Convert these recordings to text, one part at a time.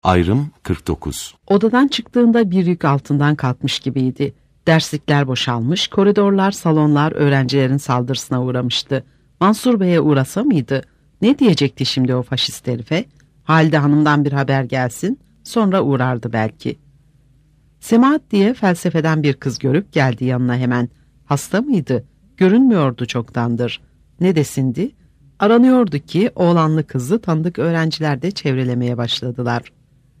Ayrım 49. Odadan çıktığında bir yük altından kalkmış gibiydi. Derslikler boşalmış, koridorlar, salonlar öğrencilerin saldırısına uğramıştı. Mansur Bey'e uğrasa mıydı? Ne diyecekti şimdi o faşist herife? Halide Hanım'dan bir haber gelsin, sonra uğrardı belki. Semahat diye felsefeden bir kız görüp geldi yanına hemen. Hasta mıydı? Görünmüyordu çoktandır. Ne desindi? Aranıyordu ki oğlanlı kızı tanıdık öğrenciler de çevrelemeye başladılar.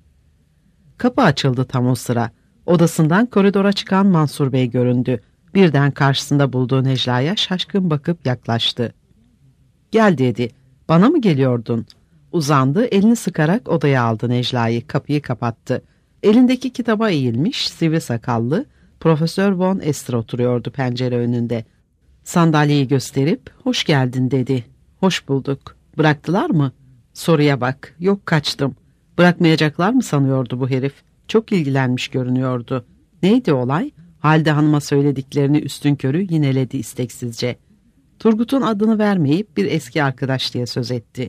Kapı açıldı tam o sıra. Odasından koridora çıkan Mansur Bey göründü. Birden karşısında bulduğu Necla'ya şaşkın bakıp yaklaştı. "Gel" dedi. "Bana mı geliyordun?" Uzandı, elini sıkarak odaya aldı Necla'yı, kapıyı kapattı. Elindeki kitaba eğilmiş, sivri sakallı, Profesör Von Ester oturuyordu pencere önünde. Sandalyeyi gösterip, "Hoş geldin" dedi. "Hoş bulduk. Bıraktılar mı?" Soruya bak. "Yok, kaçtım." Bırakmayacaklar mı sanıyordu bu herif? Çok ilgilenmiş görünüyordu. Neydi olay? Halide Hanım'a söylediklerini üstünkörü yineledi isteksizce. Turgut'un adını vermeyip bir eski arkadaş diye söz etti.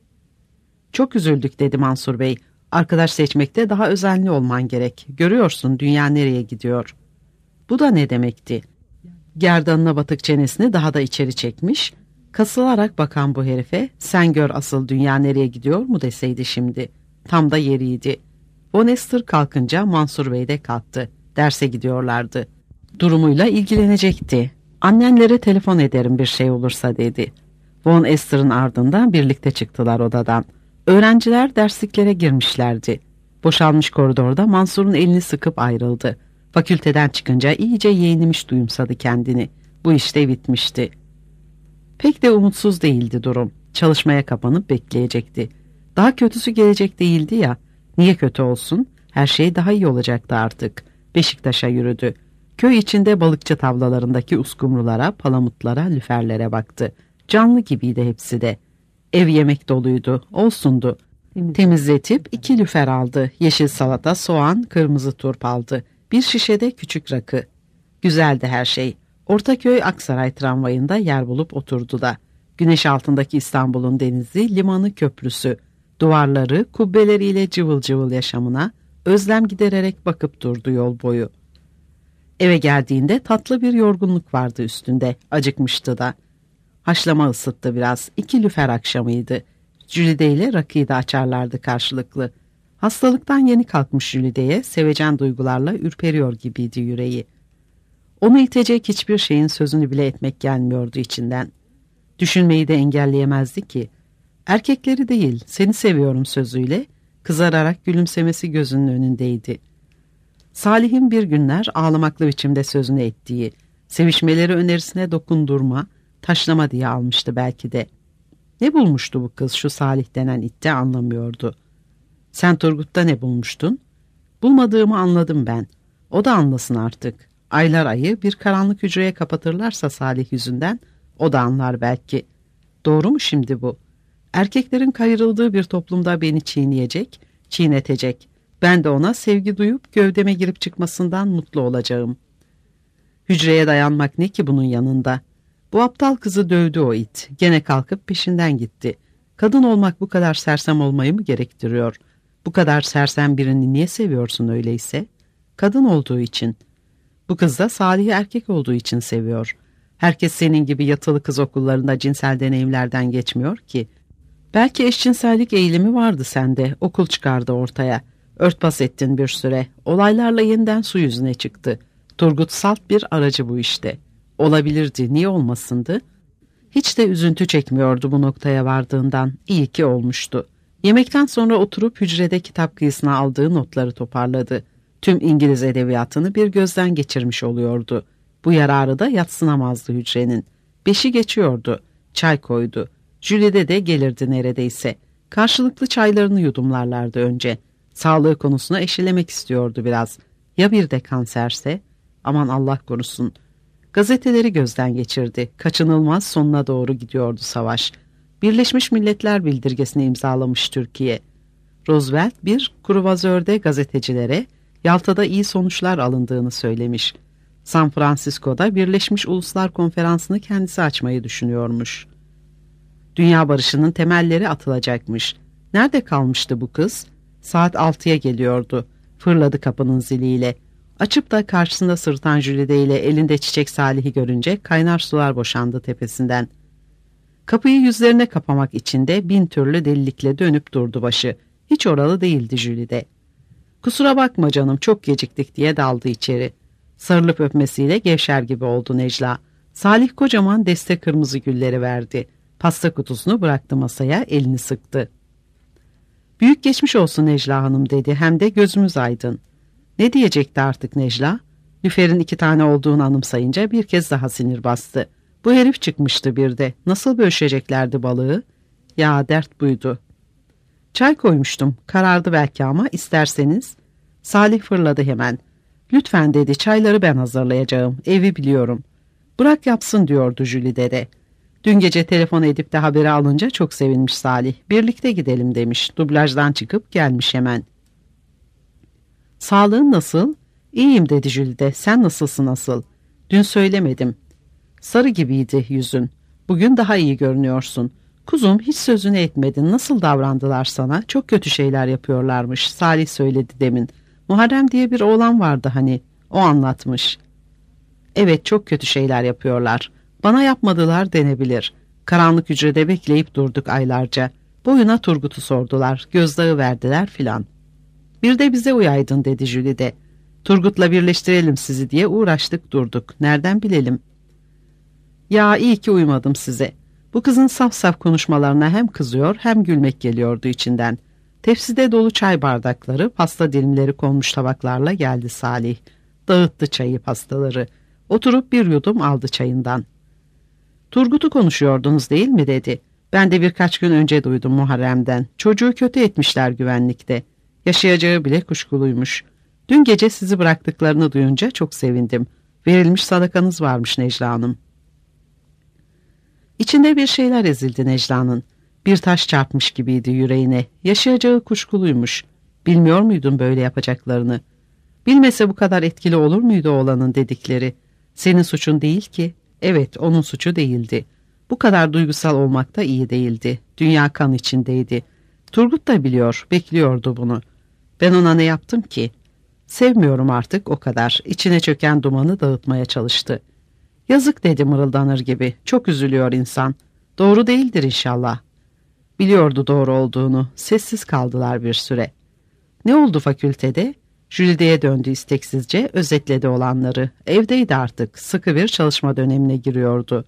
"Çok üzüldük" dedi Mansur Bey. "Arkadaş seçmekte daha özenli olman gerek. Görüyorsun dünya nereye gidiyor." Bu da ne demekti? Gerdanına batık çenesini daha da içeri çekmiş, kasılarak bakan bu herife "Sen gör asıl dünya nereye gidiyor" mu deseydi şimdi. Tam da yeriydi. Von Ester kalkınca Mansur Bey de kalktı. Derse gidiyorlardı. Durumuyla ilgilenecekti. "Annenlere telefon ederim bir şey olursa" dedi. Von Ester'ın ardından birlikte çıktılar odadan. Öğrenciler dersliklere girmişlerdi. Boşalmış koridorda Mansur'un elini sıkıp ayrıldı. Fakülteden çıkınca iyice yeğnimiş duyumsadı kendini. Bu işte bitmişti. Pek de umutsuz değildi durum. Çalışmaya kapanıp bekleyecekti. Daha kötüsü gelecek değildi ya. Niye kötü olsun? Her şey daha iyi olacaktı artık. Beşiktaş'a yürüdü. Köy içinde balıkçı tavlalarındaki uskumrulara, palamutlara, lüferlere baktı. Canlı gibiydi hepsi de. Ev yemek doluydu, olsundu. Temizletip 2 lüfer aldı. Yeşil salata, soğan, kırmızı turp aldı. Bir şişede küçük rakı. Güzeldi her şey. Ortaköy Aksaray tramvayında yer bulup oturdu da. Güneş altındaki İstanbul'un denizi, limanı, köprüsü, duvarları, kubbeleriyle cıvıl cıvıl yaşamına özlem gidererek bakıp durdu yol boyu. Eve geldiğinde tatlı bir yorgunluk vardı üstünde, acıkmıştı da. Haşlama ısıttı biraz, 2 lüfer akşamıydı. Jülide ile rakıyı da açarlardı karşılıklı. Hastalıktan yeni kalkmış Jülide'ye sevecen duygularla ürperiyor gibiydi yüreği. Onu itecek hiçbir şeyin sözünü bile etmek gelmiyordu içinden. Düşünmeyi de engelleyemezdi ki. Erkekleri değil, "Seni seviyorum" sözüyle kızararak gülümsemesi gözünün önündeydi. Salih'in bir günler ağlamaklı biçimde sözünü ettiği, sevişmeleri önerisine dokundurma, taşlama diye almıştı belki de. Ne bulmuştu bu kız şu Salih denen itte anlamıyordu. "Sen Turgut'ta ne bulmuştun?" "Bulmadığımı anladım ben. O da anlasın artık. Aylar ayı bir karanlık hücreye kapatırlarsa Salih yüzünden o da anlar belki. Doğru mu şimdi bu? Erkeklerin kayırıldığı bir toplumda beni çiğneyecek, çiğnetecek. Ben de ona sevgi duyup gövdeme girip çıkmasından mutlu olacağım. Hücreye dayanmak ne ki bunun yanında? Bu aptal kızı dövdü o it. Gene kalkıp peşinden gitti. Kadın olmak bu kadar sersem olmayı mı gerektiriyor? Bu kadar sersem birini niye seviyorsun öyleyse? Kadın olduğu için. Bu kız da Salih'i erkek olduğu için seviyor. Herkes senin gibi yatılı kız okullarında cinsel deneyimlerden geçmiyor ki. Belki eşcinsellik eğilimi vardı sende, okul çıkardı ortaya. Örtbas ettin bir süre, olaylarla yeniden su yüzüne çıktı. Turgut salt bir aracı bu işte. Olabilirdi, niye olmasındı? Hiç de üzüntü çekmiyordu bu noktaya vardığından, iyi ki olmuştu. Yemekten sonra oturup hücrede kitap kıyısına aldığı notları toparladı. Tüm İngiliz edebiyatını bir gözden geçirmiş oluyordu. Bu yararı da yadsınamazdı hücrenin. 5'i geçiyordu, çay koydu. Jülide de gelirdi neredeyse. Karşılıklı çaylarını yudumlarlardı önce. Sağlığı konusuna eşelemek istiyordu biraz. Ya bir de kanserse? Aman Allah korusun. Gazeteleri gözden geçirdi. Kaçınılmaz sonuna doğru gidiyordu savaş. Birleşmiş Milletler bildirgesini imzalamış Türkiye. Roosevelt bir kruvazörde gazetecilere Yalta'da iyi sonuçlar alındığını söylemiş. San Francisco'da Birleşmiş Uluslar Konferansı'nı kendisi açmayı düşünüyormuş. Dünya barışının temelleri atılacakmış. Nerede kalmıştı bu kız? Saat 6'ya geliyordu. Fırladı kapının ziliyle. Açıp da karşısında sırıtan Jülide ile elinde çiçek Salih'i görünce kaynar sular boşandı tepesinden. Kapıyı yüzlerine kapamak için de bin türlü delilikle dönüp durdu başı. Hiç oralı değildi Jülide. "Kusura bakma canım, çok geciktik" diye daldı içeri. Sarılıp öpmesiyle gevşer gibi oldu Necla. Salih kocaman deste kırmızı gülleri verdi. Pasta kutusunu bıraktı masaya, elini sıktı. "Büyük geçmiş olsun Necla Hanım" dedi, hem de gözümüz aydın. Ne diyecekti artık Necla? Lüfer'in 2 tane olduğunu anımsayınca bir kez daha sinir bastı. Bu herif çıkmıştı bir de. Nasıl bölüşeceklerdi balığı? Ya dert buydu. "Çay koymuştum. Karardı belki ama isterseniz." Salih fırladı hemen. "Lütfen" dedi, "çayları ben hazırlayacağım. Evi biliyorum." "Bırak yapsın" diyordu Jülide de. Dün gece telefon edip de haberi alınca çok sevinmiş Salih. "Birlikte gidelim" demiş. Dublajdan çıkıp gelmiş hemen. "Sağlığın nasıl?" "İyiyim" dedi Jülide. "Sen nasılsın asıl?" "Dün söylemedim." "Sarı gibiydi yüzün. Bugün daha iyi görünüyorsun." "Kuzum, hiç sözünü etmedin. Nasıl davrandılar sana? Çok kötü şeyler yapıyorlarmış. Salih söyledi demin. Muharrem diye bir oğlan vardı hani. O anlatmış." "Evet, çok kötü şeyler yapıyorlar. Bana yapmadılar denebilir. Karanlık hücrede bekleyip durduk aylarca. Boyuna Turgut'u sordular. Gözdağı verdiler filan. Bir de bize uyaydın" dedi Jülide. "Turgut'la birleştirelim sizi diye uğraştık durduk. Nereden bilelim?" "Ya iyi ki uymadım size." Bu kızın saf saf konuşmalarına hem kızıyor hem gülmek geliyordu içinden. Tepside dolu çay bardakları, pasta dilimleri konmuş tabaklarla geldi Salih. Dağıttı çayı, pastaları. Oturup bir yudum aldı çayından. "Turgut'u konuşuyordunuz değil mi?" dedi. "Ben de birkaç gün önce duydum Muharrem'den. Çocuğu kötü etmişler güvenlikte. Yaşayacağı bile kuşkuluymuş. Dün gece sizi bıraktıklarını duyunca çok sevindim. Verilmiş sadakanız varmış Necla Hanım." İçinde bir şeyler ezildi Necla'nın. Bir taş çarpmış gibiydi yüreğine. Yaşayacağı kuşkuluymuş. Bilmiyor muydun böyle yapacaklarını? Bilmese bu kadar etkili olur muydu oğlanın dedikleri? Senin suçun değil ki. Evet, onun suçu değildi. Bu kadar duygusal olmak da iyi değildi. Dünya kan içindeydi. Turgut da biliyor, bekliyordu bunu. Ben ona ne yaptım ki? Sevmiyorum artık, o kadar. İçine çöken dumanı dağıtmaya çalıştı. Yazık dedi mırıldanır gibi. Çok üzülüyor insan. Doğru değildir inşallah. Biliyordu doğru olduğunu. Sessiz kaldılar bir süre. Ne oldu fakültede? Jülide'ye döndü isteksizce, özetledi olanları. Evdeydi artık. Sıkı bir çalışma dönemine giriyordu.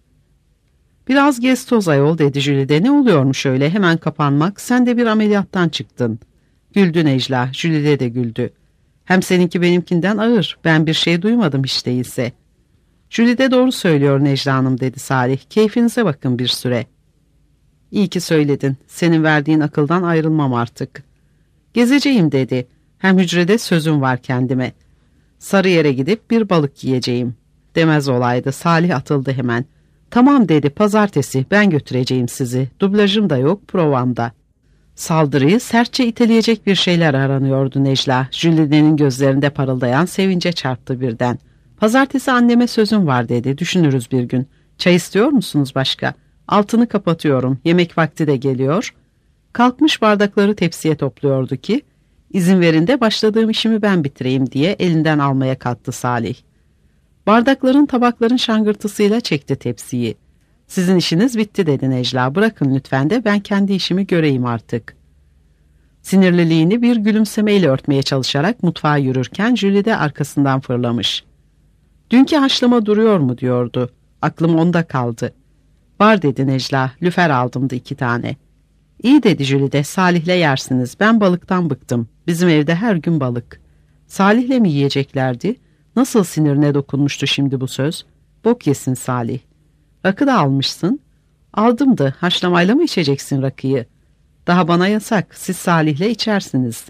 Biraz gez toz ayol dedi Jülide. Ne oluyormuş öyle hemen kapanmak? Sen de bir ameliyattan çıktın. Güldü Necla. Jülide de güldü. Hem seninki benimkinden ağır. Ben bir şey duymadım hiç değilse. Jülide doğru söylüyor Necla Hanım dedi Salih. Keyfinize bakın bir süre. İyi ki söyledin. Senin verdiğin akıldan ayrılmam artık. Gezeceğim dedi. Hem hücrede sözüm var kendime. Sarıyer'e gidip bir balık yiyeceğim. Demez olaydı. Salih atıldı hemen. Tamam dedi, pazartesi ben götüreceğim sizi. Dublajım da yok, provam da. Saldırıyı sertçe iteleyecek bir şeyler aranıyordu Necla. Jülide'nin gözlerinde parıldayan sevince çarptı birden. Pazartesi anneme sözüm var dedi. Düşünürüz bir gün. Çay istiyor musunuz başka? Altını kapatıyorum. Yemek vakti de geliyor. Kalkmış bardakları tepsiye topluyordu ki izin verin de başladığım işimi ben bitireyim diye elinden almaya kalktı Salih. Bardakların tabakların şangırtısıyla çekti tepsiyi. Sizin işiniz bitti dedi Necla. Bırakın lütfen de ben kendi işimi göreyim artık. Sinirliliğini bir gülümsemeyle örtmeye çalışarak mutfağa yürürken Jülide arkasından fırlamış. Dünkü haşlama duruyor mu diyordu. Aklım onda kaldı. Var dedi Necla. Lüfer aldımdı 2 tane. İyi dedi Jülide. Salih'le yersiniz. Ben balıktan bıktım. Bizim evde her gün balık. Salih'le mi yiyeceklerdi? Nasıl sinirine dokunmuştu şimdi bu söz? Bok yesin Salih. Rakı da almışsın. Aldımdı. Haşlamayla mı içeceksin rakıyı? Daha bana yasak. Siz Salih'le içersiniz.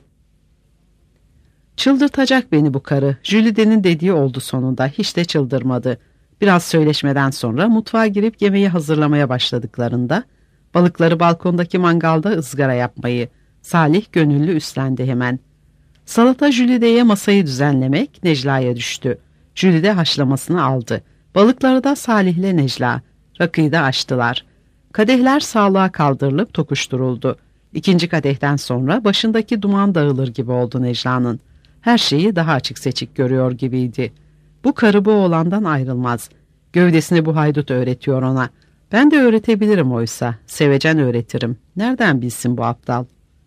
Çıldırtacak beni bu karı. Jülide'nin dediği oldu sonunda. Hiç de çıldırmadı. Biraz söyleşmeden sonra mutfağa girip yemeği hazırlamaya başladıklarında balıkları balkondaki mangalda ızgara yapmayı Salih gönüllü üstlendi hemen. Salata Jülide'ye masayı düzenlemek Necla'ya düştü. Jülide haşlamasını aldı. Balıkları da Salih'le Necla. Rakıyı da açtılar. Kadehler sağlığa kaldırılıp tokuşturuldu. İkinci kadehten sonra başındaki duman dağılır gibi oldu Necla'nın. Her şeyi daha açık seçik görüyor gibiydi. Bu karı bu oğlandan ayrılmaz. Gövdesini bu haydut öğretiyor ona. Ben de öğretebilirim oysa. Sevecen öğretirim. Nereden bilsin bu aptal?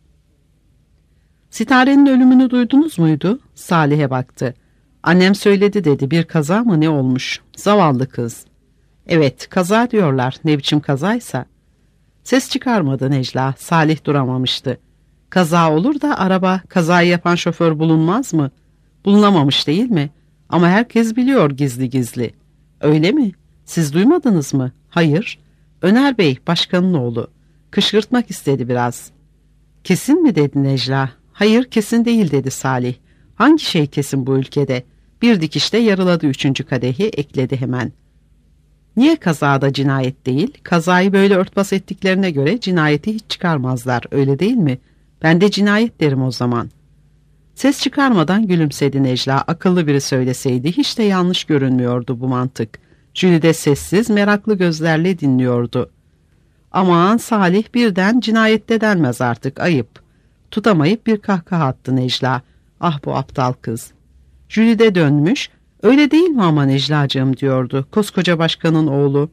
Sitare'nin ölümünü duydunuz muydu? Salih'e baktı. Annem söyledi dedi. Bir kaza mı ne olmuş? Zavallı kız. Evet, kaza diyorlar. Ne biçim kazaysa. Ses çıkarmadı Necla. Salih duramamıştı. Kaza olur da araba, kazayı yapan şoför bulunmaz mı? Bulunamamış değil mi? Ama herkes biliyor gizli gizli. Öyle mi? Siz duymadınız mı? Hayır. Öner Bey, başkanın oğlu. Kışkırtmak istedi biraz. Kesin mi dedi Necla? Hayır, kesin değil dedi Salih. Hangi şey kesin bu ülkede? Bir dikişte yarıladı üçüncü kadehi, ekledi hemen. Niye kazada cinayet değil? Kazayı böyle örtbas ettiklerine göre cinayeti hiç çıkarmazlar, öyle değil mi? Ben de cinayet derim o zaman. Ses çıkarmadan gülümsedi Necla. Akıllı biri söyleseydi hiç de yanlış görünmüyordu bu mantık. Jüli de sessiz, meraklı gözlerle dinliyordu. Aman Salih, birden cinayette denmez artık, ayıp. Tutamayıp bir kahkaha attı Necla. Ah bu aptal kız. Jüli de dönmüş. Öyle değil mi ama Neclacığım diyordu. Koskoca başkanın oğlu.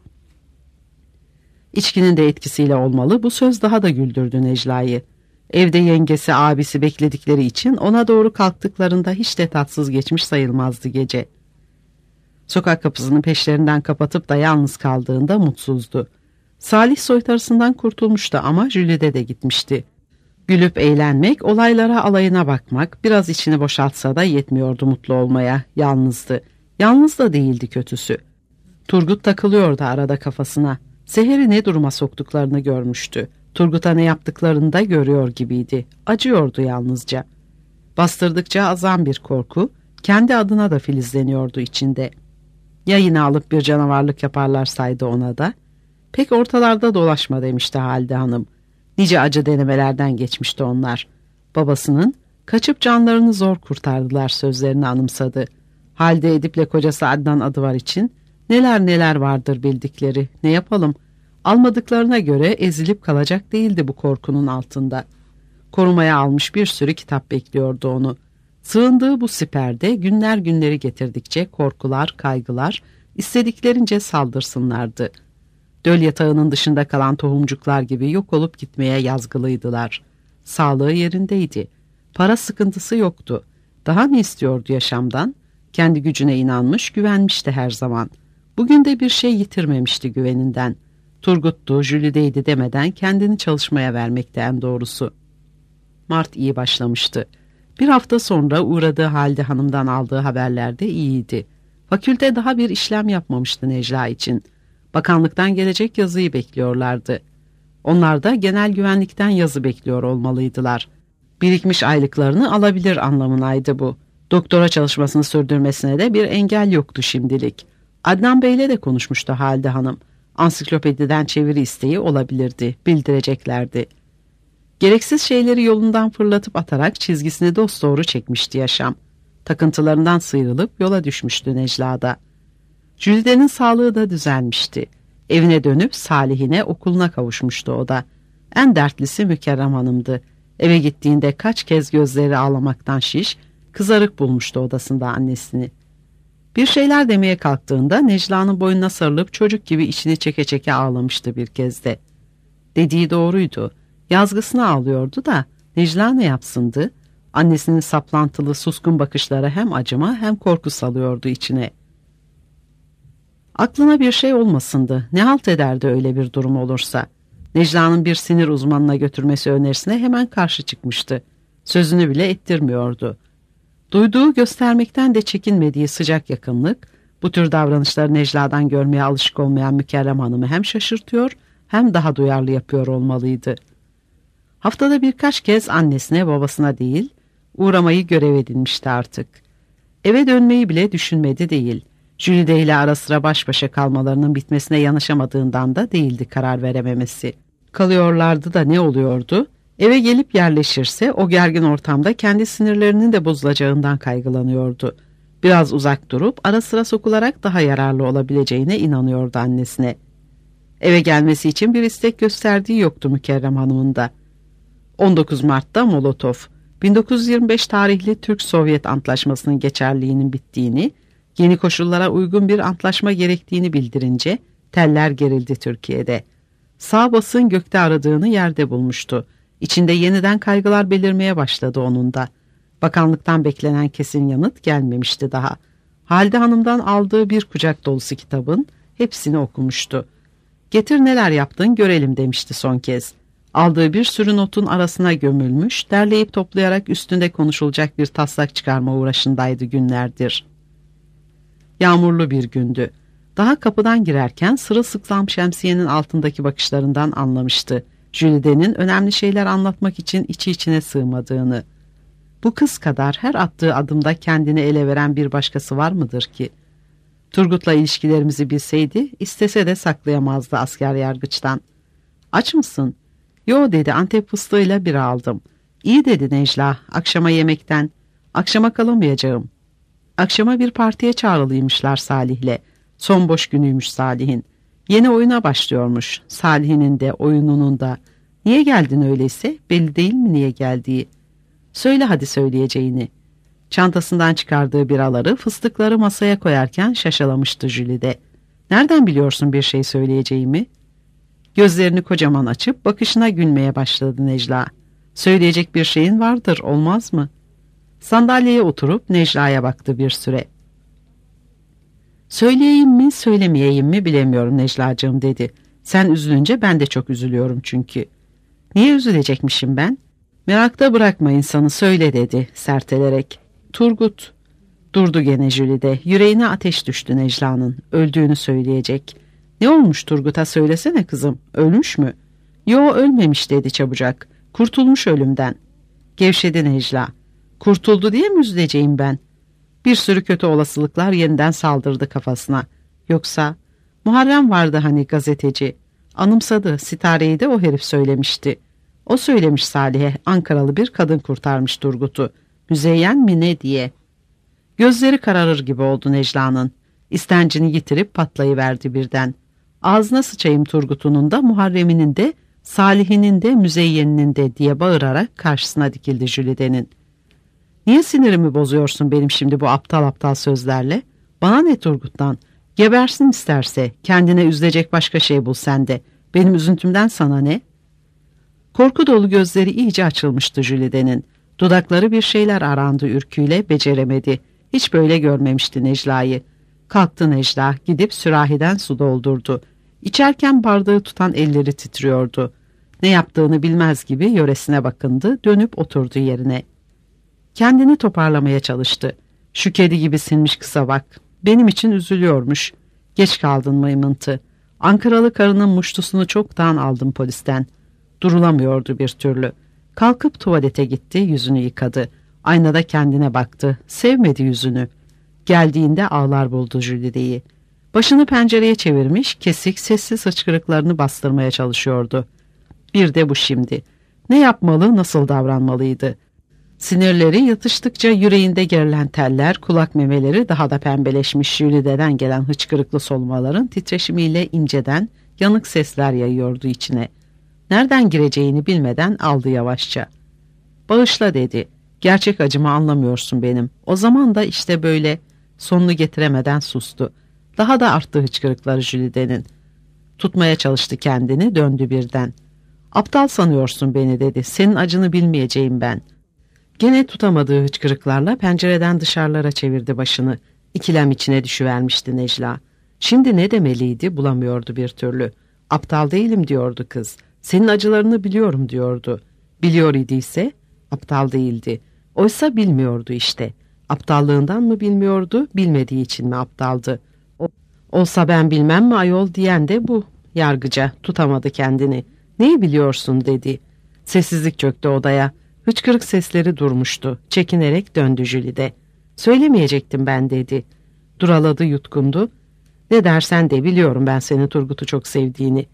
İçkinin de etkisiyle olmalı. Bu söz daha da güldürdü Necla'yı. Evde yengesi, abisi bekledikleri için ona doğru kalktıklarında hiç de tatsız geçmiş sayılmazdı gece. Sokak kapısının peşlerinden kapatıp da yalnız kaldığında mutsuzdu. Salih soytarısından kurtulmuştu ama Jülide de gitmişti. Gülüp eğlenmek, olaylara alayına bakmak, biraz içini boşaltsa da yetmiyordu mutlu olmaya. Yalnızdı. Yalnız da değildi kötüsü. Turgut takılıyordu arada kafasına. Seher'i ne duruma soktuklarını görmüştü. Turgut'a ne yaptıklarını da görüyor gibiydi. Acıyordu yalnızca. Bastırdıkça azan bir korku, kendi adına da filizleniyordu içinde. Ya yine alıp bir canavarlık yaparlarsaydı ona da? Pek ortalarda dolaşma demişti Halide Hanım. Nice acı denemelerden geçmişti onlar. Babasının kaçıp canlarını zor kurtardılar sözlerini anımsadı. Halide Edip'le kocası Adnan Adıvar için neler neler vardır bildikleri. Ne yapalım? Almadıklarına göre ezilip kalacak değildi bu korkunun altında. Korumaya almış bir sürü kitap bekliyordu onu. Sığındığı bu siperde günler günleri getirdikçe korkular, kaygılar istediklerince saldırsınlardı. Döl yatağının dışında kalan tohumcuklar gibi yok olup gitmeye yazgılıydılar. Sağlığı yerindeydi. Para sıkıntısı yoktu. Daha ne istiyordu yaşamdan? Kendi gücüne inanmış, güvenmişti her zaman. Bugün de bir şey yitirmemişti güveninden. Turgut'tu, Jülide'ydi demeden kendini çalışmaya vermekti en doğrusu. Mart iyi başlamıştı. Bir hafta sonra uğradığı Halide Hanım'dan aldığı haberler de iyiydi. Fakülte daha bir işlem yapmamıştı Necla için. Bakanlıktan gelecek yazıyı bekliyorlardı. Onlar da genel güvenlikten yazı bekliyor olmalıydılar. Birikmiş aylıklarını alabilir anlamınaydı bu. Doktora çalışmasını sürdürmesine de bir engel yoktu şimdilik. Adnan Bey'le de konuşmuştu Halide Hanım. Ansiklopediden çeviri isteği olabilirdi, bildireceklerdi. Gereksiz şeyleri yolundan fırlatıp atarak çizgisini dosdoğru çekmişti yaşam. Takıntılarından sıyrılıp yola düşmüştü Necla'da. Jülide'nin sağlığı da düzelmişti. Evine dönüp Salih'ine, okuluna kavuşmuştu o da. En dertlisi Mükerrem Hanım'dı. Eve gittiğinde kaç kez gözleri ağlamaktan şiş, kızarık bulmuştu odasında annesini. Bir şeyler demeye kalktığında Necla'nın boynuna sarılıp çocuk gibi içini çeke çeke ağlamıştı bir kez de. Dediği doğruydu. Yazgısına ağlıyordu da Necla ne yapsındı? Annesinin saplantılı suskun bakışları hem acıma hem korku salıyordu içine. Aklına bir şey olmasındı. Ne halt ederdi öyle bir durum olursa? Necla'nın bir sinir uzmanına götürmesi önerisine hemen karşı çıkmıştı. Sözünü bile ettirmiyordu. Duyduğu, göstermekten de çekinmediği sıcak yakınlık, bu tür davranışları Necla'dan görmeye alışık olmayan Mükerrem Hanım'ı hem şaşırtıyor hem daha duyarlı yapıyor olmalıydı. Haftada birkaç kez annesine, babasına değil, uğramayı görev edinmişti artık. Eve dönmeyi bile düşünmedi değil. Jülide ile ara sıra baş başa kalmalarının bitmesine yanaşamadığından da değildi karar verememesi. Kalıyorlardı da ne oluyordu? Eve gelip yerleşirse o gergin ortamda kendi sinirlerinin de bozulacağından kaygılanıyordu. Biraz uzak durup ara sıra sokularak daha yararlı olabileceğine inanıyordu annesine. Eve gelmesi için bir istek gösterdiği yoktu Mükerrem Hanım'ın da. 19 Mart'ta Molotov, 1925 tarihli Türk-Sovyet Antlaşması'nın geçerliğinin bittiğini, yeni koşullara uygun bir antlaşma gerektiğini bildirince teller gerildi Türkiye'de. Sağ basın gökte aradığını yerde bulmuştu. İçinde yeniden kaygılar belirmeye başladı onun da. Bakanlıktan beklenen kesin yanıt gelmemişti daha. Halide Hanım'dan aldığı bir kucak dolusu kitabın hepsini okumuştu. "Getir neler yaptın görelim," demişti son kez. Aldığı bir sürü notun arasına gömülmüş, derleyip toplayarak üstünde konuşulacak bir taslak çıkarma uğraşındaydı günlerdir. Yağmurlu bir gündü. Daha kapıdan girerken sırılsıklam şemsiyenin altındaki bakışlarından anlamıştı. Jülide'nin önemli şeyler anlatmak için içi içine sığmadığını. Bu kız kadar her attığı adımda kendini ele veren bir başkası var mıdır ki? Turgut'la ilişkilerimizi bilseydi, istese de saklayamazdı asker yargıçtan. "Aç mısın?" "Yo," dedi, "Antep fıstığıyla bira aldım." "İyi," dedi Necla, "akşama yemekten." "Akşama kalamayacağım." Akşama bir partiye çağrılıymışlar Salih'le. Son boş günüymüş Salih'in. Yeni oyuna başlıyormuş. Salih'inin de oyununun da. "Niye geldin öyleyse? Belli değil mi niye geldiği?" "Söyle hadi söyleyeceğini." Çantasından çıkardığı biraları, fıstıkları masaya koyarken şaşalamıştı Jülide. "Nereden biliyorsun bir şey söyleyeceğimi?" Gözlerini kocaman açıp bakışına gülmeye başladı Necla. "Söyleyecek bir şeyin vardır, olmaz mı?" Sandalyeye oturup Necla'ya baktı bir süre. "Söyleyeyim mi söylemeyeyim mi bilemiyorum Necla'cığım," dedi. "Sen üzülünce ben de çok üzülüyorum çünkü." "Niye üzülecekmişim ben?" "Merakta bırakma insanı, söyle," dedi sertelerek. "Turgut." Durdu gene Jülide. Yüreğine ateş düştü Necla'nın. Öldüğünü söyleyecek. "Ne olmuş Turgut'a, söylesene kızım. Ölmüş mü?" "Yo, ölmemiş," dedi çabucak. "Kurtulmuş ölümden." Gevşedi Necla. "Kurtuldu diye mi üzüleceğim ben?" Bir sürü kötü olasılıklar yeniden saldırdı kafasına. Yoksa Muharrem vardı hani, gazeteci. Anımsadı, Sitare'yi de o herif söylemişti. O söylemiş Salih'e, Ankaralı bir kadın kurtarmış Turgut'u. Müzeyyen mi ne diye. Gözleri kararır gibi oldu Necla'nın. İstencini yitirip patlayıverdi birden. "Ağzına sıçayım Turgut'unun da, Muharrem'inin de, Salih'inin de, Müzeyyen'inin de," diye bağırarak karşısına dikildi Jülide'nin. "Niye sinirimi bozuyorsun benim şimdi bu aptal aptal sözlerle? Bana ne Turgut'tan? Gebersin isterse, kendine üzülecek başka şey bul sen de. Benim üzüntümden sana ne?" Korku dolu gözleri iyice açılmıştı Jülide'nin. Dudakları bir şeyler arandı ürküyle, beceremedi. Hiç böyle görmemişti Necla'yı. Kalktı Necla, gidip sürahiden su doldurdu. İçerken bardağı tutan elleri titriyordu. Ne yaptığını bilmez gibi yöresine bakındı, dönüp oturdu yerine. Kendini toparlamaya çalıştı. "Şu kedi gibi sinmiş kısa bak. Benim için üzülüyormuş. Geç kaldın mıymıntı. Ankaralı karının muştusunu çoktan aldım polisten." Durulamıyordu bir türlü. Kalkıp tuvalete gitti, yüzünü yıkadı. Aynada kendine baktı. Sevmedi yüzünü. Geldiğinde ağlar buldu Jülide'yi. Başını pencereye çevirmiş, kesik, sessiz hıçkırıklarını bastırmaya çalışıyordu. Bir de bu şimdi. Ne yapmalı, nasıl davranmalıydı? Sinirleri yatıştıkça yüreğinde gerilen teller, kulak memeleri daha da pembeleşmiş, Jülide'den gelen hıçkırıklı solumaların titreşimiyle inceden, yanık sesler yayıyordu içine. Nereden gireceğini bilmeden aldı yavaşça. "Bağışla," dedi. "Gerçek acımı anlamıyorsun benim. O zaman da işte böyle." Sonunu getiremeden sustu. Daha da arttı hıçkırıkları Jülide'nin. Tutmaya çalıştı kendini, döndü birden. "Aptal sanıyorsun beni," dedi. "Senin acını bilmeyeceğim ben." Gene tutamadığı hıçkırıklarla pencereden dışarılara çevirdi başını. İkilem içine düşüvermişti Necla. Şimdi ne demeliydi, bulamıyordu bir türlü. "Aptal değilim," diyordu kız. "Senin acılarını biliyorum," diyordu. Biliyor idiyse aptal değildi. Oysa bilmiyordu işte. Aptallığından mı bilmiyordu, bilmediği için mi aptaldı? Olsa ben bilmem mi ayol diyen de bu. Yargıca tutamadı kendini. "Neyi biliyorsun?" dedi. Sessizlik çöktü odaya. Hıçkırık sesleri durmuştu. Çekinerek döndü Jülide. "Söylemeyecektim ben," dedi. Duraladı, yutkundu. "Ne dersen de biliyorum ben senin Turgut'u çok sevdiğini."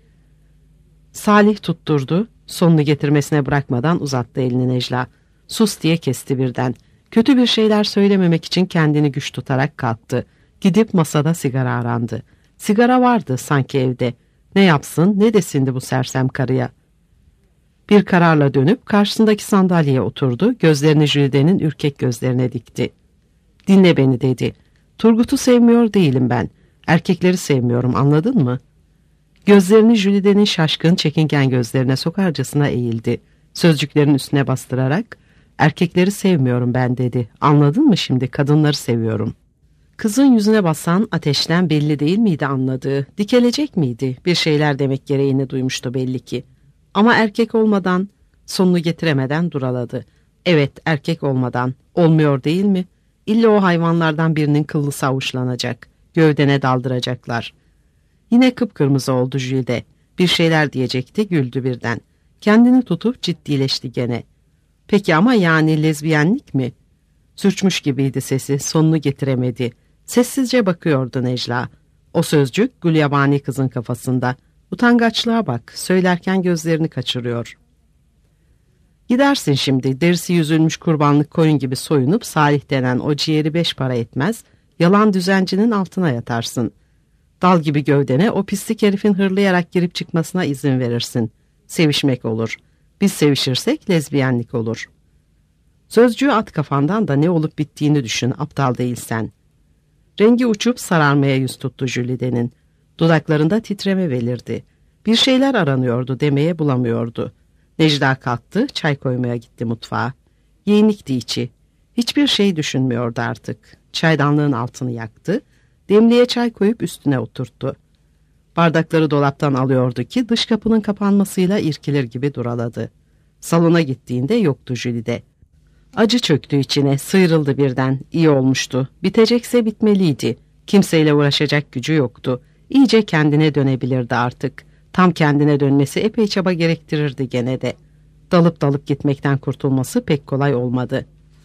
Salih tutturdu. Sonunu getirmesine bırakmadan uzattı elini Necla. "Sus," diye kesti birden. Kötü bir şeyler söylememek için kendini güç tutarak kalktı. Gidip masada sigara arandı. Sigara vardı sanki evde. Ne yapsın, ne desindi bu sersem karıya? Bir kararla dönüp karşısındaki sandalyeye oturdu, gözlerini Jülide'nin ürkek gözlerine dikti. "Dinle beni," dedi. "Turgut'u sevmiyor değilim ben. Erkekleri sevmiyorum, anladın mı?" Gözlerini Jülide'nin şaşkın, çekingen gözlerine sokarcasına eğildi. Sözcüklerin üstüne bastırarak, "Erkekleri sevmiyorum ben," dedi. "Anladın mı şimdi? Kadınları seviyorum." Kızın yüzüne basan ateşten belli değil miydi anladığı? Dikelecek miydi? Bir şeyler demek gereğini duymuştu belli ki. Ama erkek olmadan, sonunu getiremeden duraladı. Evet, erkek olmadan. Olmuyor değil mi? İlla o hayvanlardan birinin kıllısı avuçlanacak. Gövdene daldıracaklar. Yine kıpkırmızı oldu Jülde. Bir şeyler diyecekti, güldü birden. Kendini tutup ciddileşti gene. "Peki ama yani lezbiyenlik mi?" Sürçmüş gibiydi sesi, sonunu getiremedi. Sessizce bakıyordu Necla. O sözcük gulyabani kızın kafasında. Utangaçlığa bak, söylerken gözlerini kaçırıyor. "Gidersin şimdi, derisi yüzülmüş kurbanlık koyun gibi soyunup Salih denen o ciğeri 5 para etmez, yalan düzencinin altına yatarsın. Dal gibi gövdene o pislik herifin hırlayarak girip çıkmasına izin verirsin. Sevişmek olur. Biz sevişirsek lezbiyenlik olur. Sözcüğü at kafandan da ne olup bittiğini düşün, aptal değilsen." Rengi uçup sararmaya yüz tuttu Jülide'nin. Dudaklarında titreme belirdi. Bir şeyler aranıyordu demeye bulamıyordu. Necla kalktı, çay koymaya gitti mutfağa. Yeğenikti içi. Hiçbir şey düşünmüyordu artık. Çaydanlığın altını yaktı. Demliğe çay koyup üstüne oturttu. Bardakları dolaptan alıyordu ki dış kapının kapanmasıyla irkilir gibi duraladı. Salona gittiğinde yoktu Jülide. Acı çöktü içine, sıyrıldı birden. İyi olmuştu. Bitecekse bitmeliydi. Kimseyle uğraşacak gücü yoktu. İyice kendine dönebilirdi artık. Tam kendine dönmesi epey çaba gerektirirdi gene de. Dalıp dalıp gitmekten kurtulması pek kolay olmadı.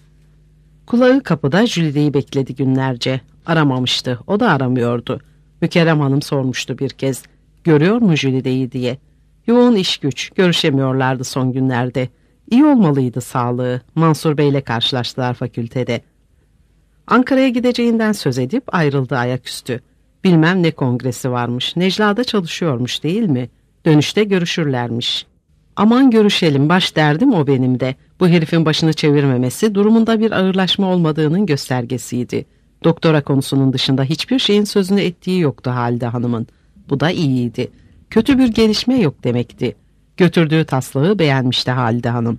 Kulağı kapıda Jülide'yi bekledi günlerce. Aramamıştı, o da aramıyordu. Mükerrem Hanım sormuştu bir kez. "Görüyor mu Jülide'yi?" diye. Yoğun iş güç, görüşemiyorlardı son günlerde. İyi olmalıydı sağlığı. Mansur Bey'le karşılaştılar fakültede. Ankara'ya gideceğinden söz edip ayrıldı ayaküstü. Bilmem ne kongresi varmış. Necla'da çalışıyormuş değil mi? Dönüşte görüşürlermiş. Aman görüşelim, baş derdim o benim de. Bu herifin başını çevirmemesi durumunda bir ağırlaşma olmadığının göstergesiydi. Doktora konusunun dışında hiçbir şeyin sözünü ettiği yoktu Halide Hanım'ın. Bu da iyiydi. Kötü bir gelişme yok demekti. Götürdüğü taslağı beğenmişti Halide Hanım.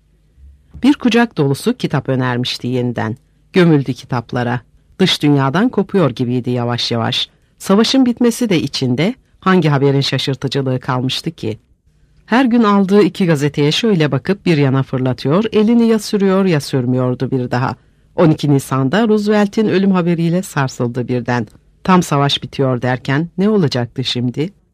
Bir kucak dolusu kitap önermişti yeniden. Gömüldü kitaplara. Dış dünyadan kopuyor gibiydi yavaş yavaş. Savaşın bitmesi de içinde, hangi haberin şaşırtıcılığı kalmıştı ki? Her gün aldığı 2 gazeteye şöyle bakıp bir yana fırlatıyor, elini ya sürüyor ya sürmüyordu bir daha. 12 Nisan'da Roosevelt'in ölüm haberiyle sarsıldı birden. Tam savaş bitiyor derken ne olacaktı şimdi?